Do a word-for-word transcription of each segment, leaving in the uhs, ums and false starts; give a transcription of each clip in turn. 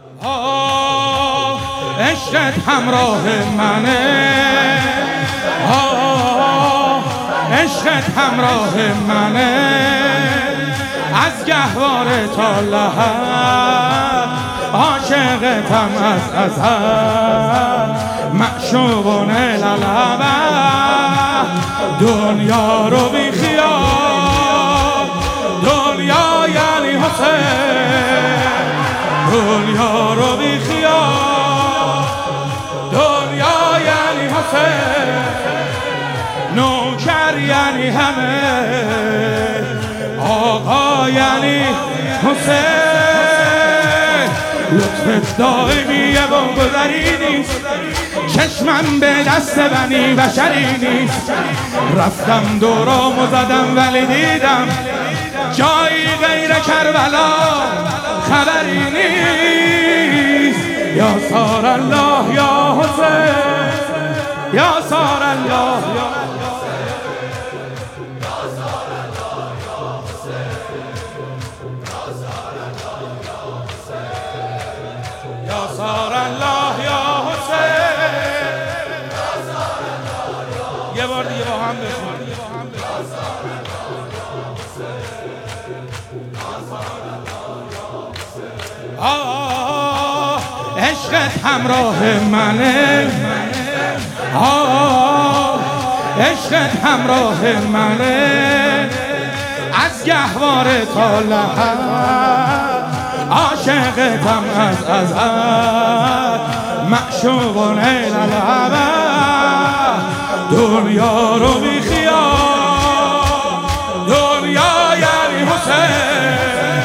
آه عشقت همراه منه، آه عشقت همراه منه، از گهواره تا لحد عاشقتم از ازل، معشوقونه للابد دنیا رو بی خیال، دنیا یعنی حسین، دنیا رو بی خیال، دنیا یعنی حسین، نوکر یعنی همه، آقا یعنی حسین. لطفت دائمیه بمگذری نیست، چشمم به دست بنی بشری نیست، رفتم دورام و زدم ولی دیدم جایی غیر کربلا خبری نیست. یا سار الله یا حسین، یا سار الله یا یا سار الله یا حسین. یه بار دیگه با هم بخونیم. آه عشقت همراه منه، آه عشقت همراه منه، از گهواره تا لحد عاشقتم از ازل، معشوقونه للابد دنیا رو بی خیال، دنیا یعنی حسین،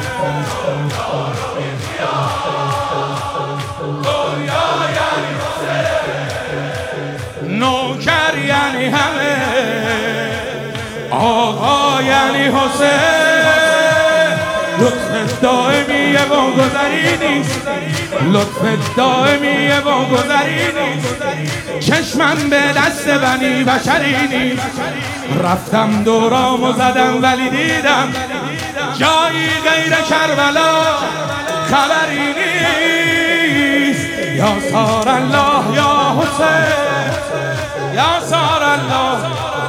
دنیا یعنی حسین، نوکر یعنی همه، آقا یعنی حسین. لطفت دائمیه بمگذری نیست، لطفت دائمیه بمگذری نیست، چشمم به دست بنی بشری نیست، رفتم دورام و زدم ولی دیدم جایی غیر کربلا خبری نیست. یا سار الله یا حسین، یا سار الله.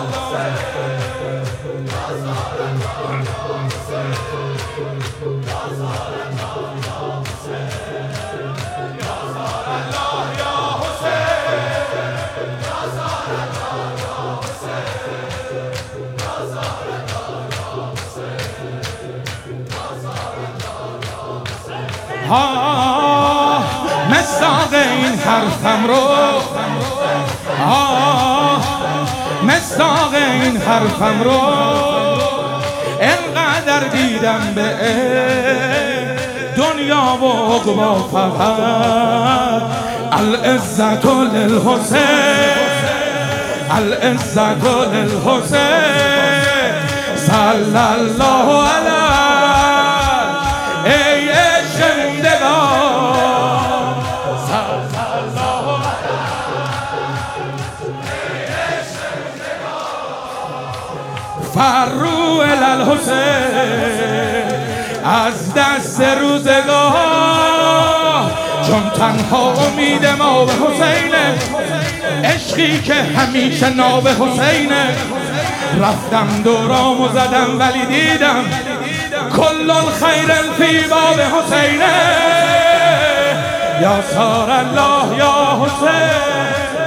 آه مصداق این حرفم رو، آه مصداق این حرفم رو انقدر دیدم به دنیا و عقبا فقط العزت للحسین، العزت للحسین صلی الله علیه. ای فرو الالحسین از دست روزگاه، چون تنها امید ما به حسینه، عشقی که همیشه ناب حسینه، رفتم دورام و زدم ولی دیدم کل الخیر فی باب حسینه. یا سار الله یا حسین.